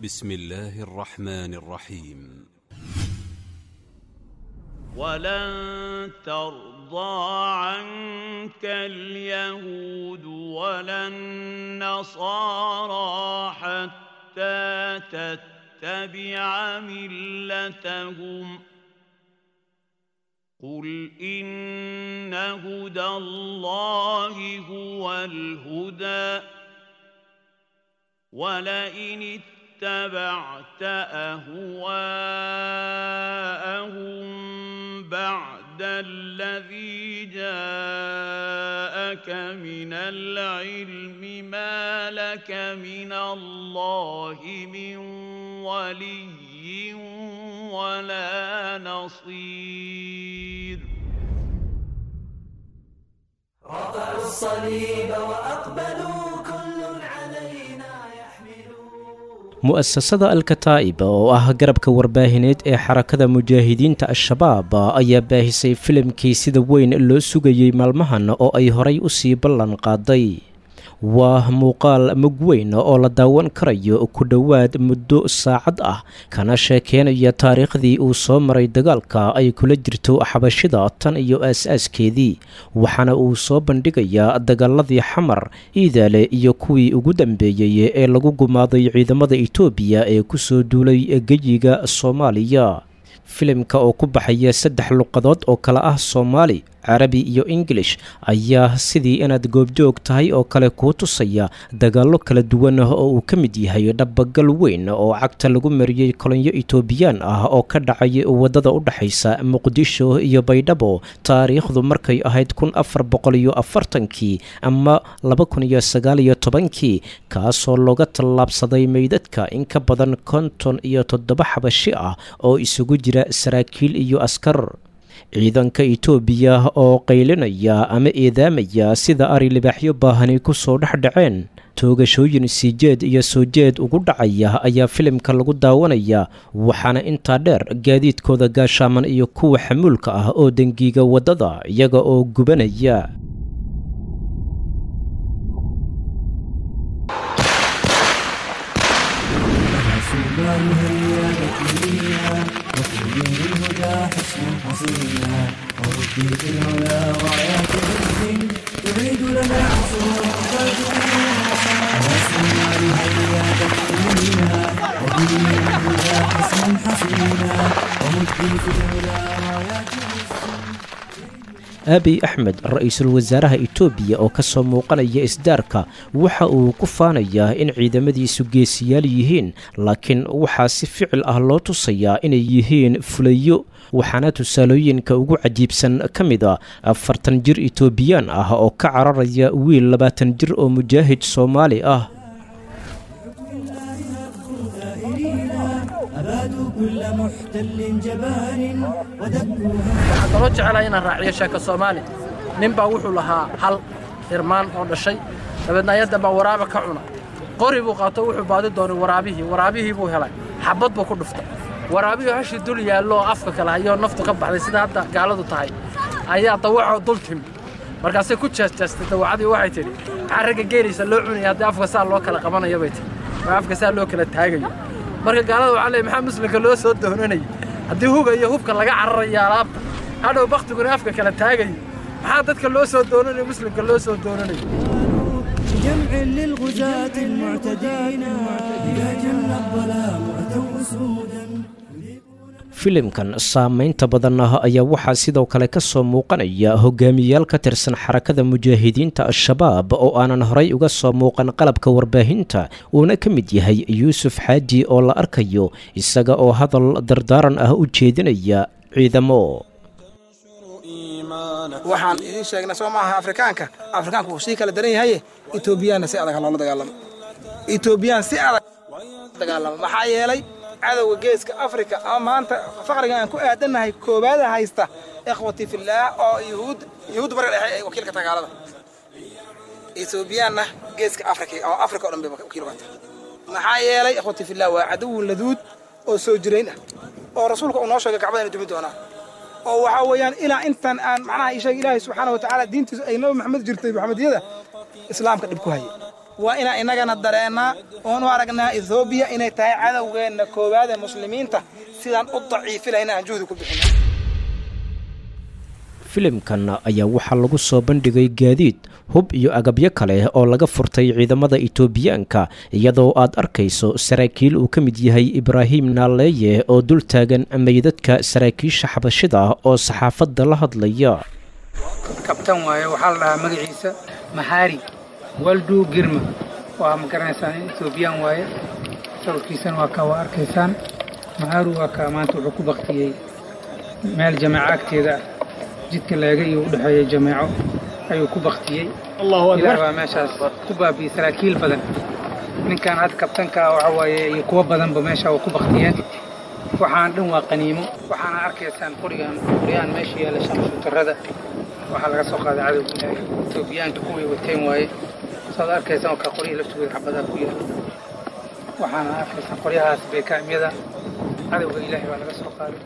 بسم الله الرحمن الرحيم. ولن ترضى عنك اليهود ولا النصارى حتى تتبع ملتهم قل إن هدى الله هو الهدى ولئن اتبعت أهواءهم بعد الذي جاءك من العلم ما لك من الله من ولي ولا نصير. رفعوا الصليب وأقبلوا كل علينا mu'asasada al-kataa'ib oo ah garabka warbaahineed ee xarakada mujaahidiinta al-shabaab ayaa baahisay filimkii sida weyn loo sugayey maalmahan oo ay horay u sii ballan qaaday. waa muuqaal mug weyn oo la daawan karayo ku dhowaad muddo saacad ah kana sheekeynaya taariikhdii uu soo maray dagaalka ay kula jirto xabashida tan iyo aas-aaskeedii waxaana uu soo bandhigayaa dagaaladii xamar iidaale iyo kuwii ugu dambeeyey ee lagu gumaaday ciidamada Itoobiya ee ku soo duulay geyiga Soomaaliya. filimka oo ku baxaya 3 luqadood oo kala ah Soomaali, Carabi iyo English ayaa sidii inaad goobjoog tahay oo kale ku tusaya dagaallo kala duwan oo uu ka mid yahay dhabagal weyn oo cagta lagu mariyay kolonyo Itoobiyaan ah oo ka dhacay wadada u dhaxaysa Muqdisho iyo Baydhabo taariikhdu markay ahayd 1440kii ama 2019kii kaasoo looga tallaabsaday meydadka in ka badan 57 xabashi ah oo isugu jira saraakiil iyo askar. ciidanka Itoobiya oo qaylinaya ama eedaamaya sida ari libaaxyo baahani ku soo dhaxdhaceen toogashooyin siijeed iyo soo jeed ugu dhacaya ayaa filimka lagu daawanaya waxaana intaa dheer gaadiidkooda gaashaaman iyo kuwa xamuulka ah oo dangiga wadada iyaga oo gubanaya. وربي في العلا غايات الدين تعيد لنا عصور رسولنا لهيا تكفينا وبه الهدى حسنا حسينا ومدي في العلا غايات Abiy Ahmed ra'iisul wasaaraha Itoobiya oo ka soo muuqanaya isdaarka waxa uu ku faanayaa in ciidamadiisu geesiyaal yihiin laakiin waxa si ficil ah loo tusayaa inay yihiin fulayo waxaana tusaalooyinka ugu cajiibsan ka mid ah 40 jir Itoobiyaan ah oo ka cararaya wiil 20 jir oo mujaahid Soomaali ah. كل محتل جبان waxaan loo jecelahay inaan raaciyo sheeko Soomaali ninba wuxuu lahaa hal irmaan oo dhashay dabeedna ayada baa waraaba ka cuna qori buu qaato wuxuu baadi doonay waraabihii buu helay xabad buu ku dhuftay waraabihii hashi dul yaallo afka kala hayo naftu ka baxday sida hadda gaaladu tahay ayaa dawaco dul tim markaasay ku jeestay dawacadii waxay tiri xaraga geerisa loo cunay hadii afka saa loo kala qabanayo bay tiri afka saa loo kala taagayo marka gaalada waxa leeyahay maxaa muslimka loo soo doonanay hadii huga iyo hubka laga cararayo alaabta hadhow waqtiguna afka kala taagayo maxaa dadka loo soo doonanay muslimka loo soo doonanay جمع للغزاة المعتدين يا جن الظلام أتوا سودا. filimkan saameynta badan ayaa waxaa sidoo kale ka soo muuqanaya hogaamiyayaal ka tirsan xarakada mujaahidiinta al-shabaab oo aanan horay uga soo muuqan qalabka warbaahinta uuna ka mid yahay Yuusuf Xaaji oo la arkayo isaga oo hadal dardaaran ah u jeedinaya ciidamo. waxaan idin sheegnaa Soomaaliya Afrikaanku wuu sii kala daran yahay Itoobiyana si adag loola dagaalamo maxaa yeelay cadawga geeska Afrika ama maanta faqriga aan ku aadanahay koobaad haysta ikhwati fillah oo yahuud bar ay wakiilka tagaalada Itoobiyana geeska Afrika oo Afrika oo dhan bay wakiil wata maxaa yeelay ikhwati fillah waa cadow laduud oo soo jireen oo rasuulka uu noo sheegay Kacbada inuu dumi doona oo waxa weeyaan ilaa intan aan macnaha Ilaahay subhanahu wa ta'ala diintiisa ay Nabi Maxamed jirtay Maxamediyada islaamka dib ku hayay waa inaan innagana dareennaa oon u aragnaa ethoobiya inay tahay cadowgeenna koowaad ee muslimiinta sidaan u daciifi lahayna aan juhdi ku bixino. filimkan ayaa waxaa lagu soo bandhigay gaadiid hub iyo agabyo kale oo laga furtay ciidamada itoobiyaanka iyadoo aad arkayso saraakiil uu ka mid yahay ibraahim naaleeye oo dul taagan meydadka saraakiisha xabashida oo saxaafadda la hadlaya. kabtan waaye waxaa la dhahaa magaciisa maxaari waldu girma waa ma garanaysaan etoobiyaan waaye sawirkiisana waa arkaysaan maxaaru waa ka maanta wuxuu ku baktiyey meel jamaaca agteeda jidka leega iyo u dhexeeya jamaaco ayuu ku baktiyey. ilaah baa meeshaas ku baabiyey saraakiil badan. ninkan hadda kabtanka waxa waaye iyo kuwa badanba meesha waa ku baktiyeen. waxaan dhan waa qaniimo. waxaana arkaysaan qorigaan meesha yaala shamsuutarada waxaa laga soo qaaday cadowga ilaahay itoobiyaanka kuwii wateen waaye. saad arkaysaan oo ka qorihii laftooda xabadaa ku yaala. waxaana arkaysaan qoryahaas beekaamyada cadowga ilaahay baa laga soo qaaday.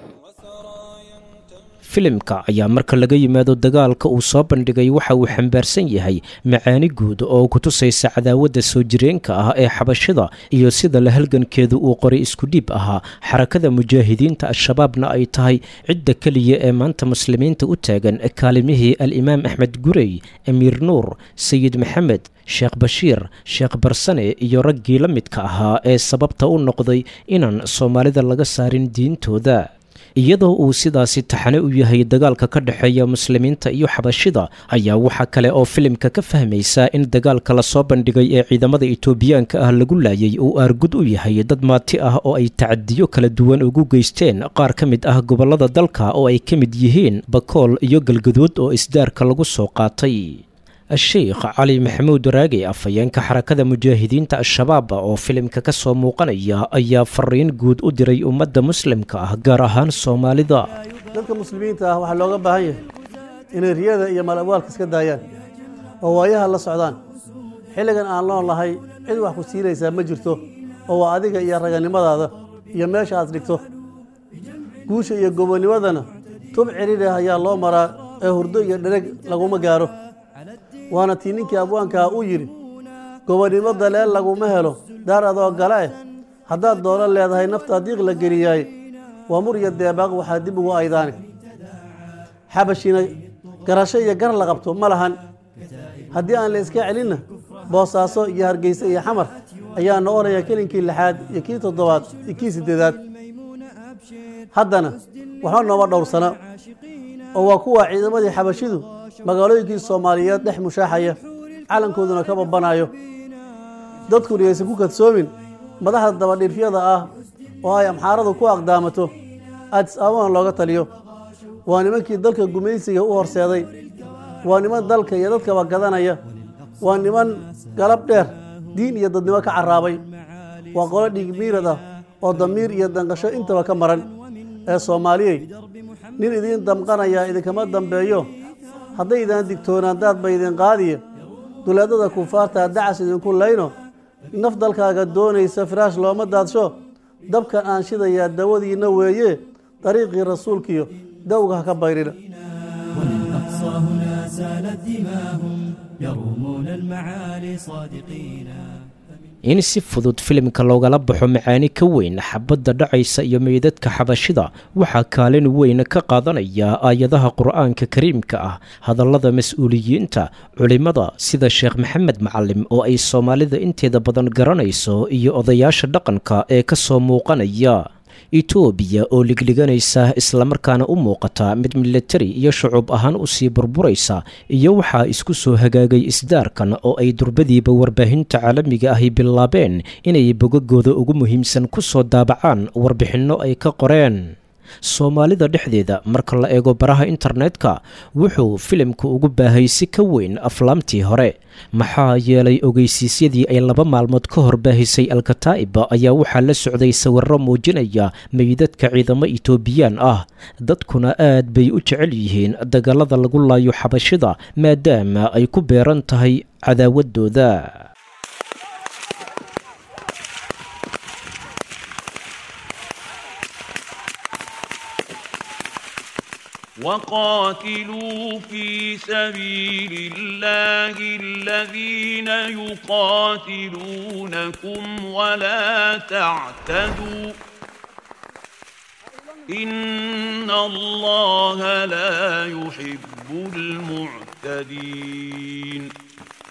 filimka ayaa marka laga yimaado dagaalka uu soo bandhigay waxa uu xambaarsan yahay macaani guud oo ku tusaysa cadaawadda soo jireenka ah ee xabashida iyo sida la halgankeedu uu qoray isku dhiib ahaa. xarakada mujaahidiinta al-shabaabna ay tahay cidda keliya ee maanta muslimiinta u taagan kaalimihii al-imaam axmed gurey, amiir nuur, sayid maxamed, sheekh bashiir, sheekh barsane iyo raggii la midka ahaa ee sababta u noqday inaan soomaalida laga saarin diintooda. iyadoo uu sidaasi taxane u yahay dagaalka ka dhexeeya muslimiinta iyo xabashida ayaa waxaa kale oo filimka ka fahmaysaa in dagaalka lasoo bandhigay ee ciidamada itoobiyaanka ah lagu laayay uu aargud u yahay dad maati ah oo ay tacadiyo kala duwan ugu geysteen qaar ka mid ah gobollada dalka oo ay ka mid yihiin bakool iyo galgaduud oo isdaarka lagu soo qaatay. الشيخ علي محمود راقي afhayeenka xarakada mujaahidiinta al-shabaab oo filimka ka soo muuqanaya ayaa fariin guud u diray ummadda muslimka ah gaar ahaan Soomaalida. dadka muslimiinta ah waxa looga baahan yahay inay riyada iyo malabwaalka iska daayaan oo waayaha la socdaan. xilligan aan loo lahay cid wax ku siinaysa ma jirto oo waa adiga iyo raganimadaada iyo meesha aad dhigto. guusha iyo gobonimadana tub ciriir ayaa loo maraa ee hurdo iyo dhereg laguma gaaro. waana tii ninkii abwaanka u yiri gobonimo daleel laguma helo daar adoo gale haddaad doono leedahay nafta diiq la geliyay waa muriya deebaaq waxaa dib ugu aydaani. xabashina garasho iyo gar la qabto ma lahan. haddii aan la iska celinna boosaaso iyo hargeysa iyo xamar ayaa noqonaya kelinkii 6aad iyo kii 7aad iyo kii 8aad. haddana waxaa nooma dhowrsana oo waa kuwa ciidamadii xabashidu magaalooyinkii Soomaaliyeed dhex mushaaxaya calankooduna ka babanayo. dadkuna aysan ku kadsoomin madaxda dabadhiifyada ah oo ay amxaaradu ku aqdaamato Addis Ababa looga taliyo. waa nimankii dalka gumaysiga u horseeday. waa niman dalka iyo dadkaba gadanaya. waa niman galab dheer diin iyo dadnimo ka carraabay. waa qolo dhiig miirad ah oo damiir iyo danqasho intaba ka maran. ee Soomaaliyey nin idin damqanaya idinkama dambeeyo. hadday idaan digtoonaan daad bay idin qaadiye duleedada kufaarta dacas idinku layno naf dalkaaga doonaysa firaash looma daadsho dabkan aan shidayaa dawadiina weeye dariiqii rasuulkiyo dawga ha ka bayrina. in si fudud filimka loogala baxo macaani ka weyn xabadda dhacaysa iyo meydadka xabashida waxaa kaalin weyn ka qaadanaya aayadaha qur'aanka kariimka ah, hadallada mas-uuliyiinta, culimada sida sheekh maxamed macalim oo ay Soomaalida inteeda badan garanayso iyo odayaasha dhaqanka ee ka soo muuqanaya. Itoobiya oo ligliganaysa islamarkaana u muuqata mid military iyo shucuub ahaan u sii burburaysa iyo waxaa isku soo hagaagay isdaarkan oo ay durbadiiba warbaahinta caalamiga ahi bilaabeen inay bogagooda ugu muhiimsan ku soo daabacaan warbixinno ay ka qoreen. Soomaalida dhexdeeda marka la eego baraha internetka wuxuu filimku ugu baahay si ka weyn aflaamtii hore. maxaa yeelay ogeysiisyadii ay 2 maalmood ka hor baahisay Al-Kataa'ib ayaa waxaa la socday sawirro muujinaya meydadka ciidamo Itoobiyaan ah. dadkuna aad bay u jecel yihiin dagaalada lagu laayo xabashida maadaama ay ku beeran tahay cadaawadooda. وقاتلوا في سبيل الله الذين يقاتلونكم ولا تعتدوا إن الله لا يحب المعتدين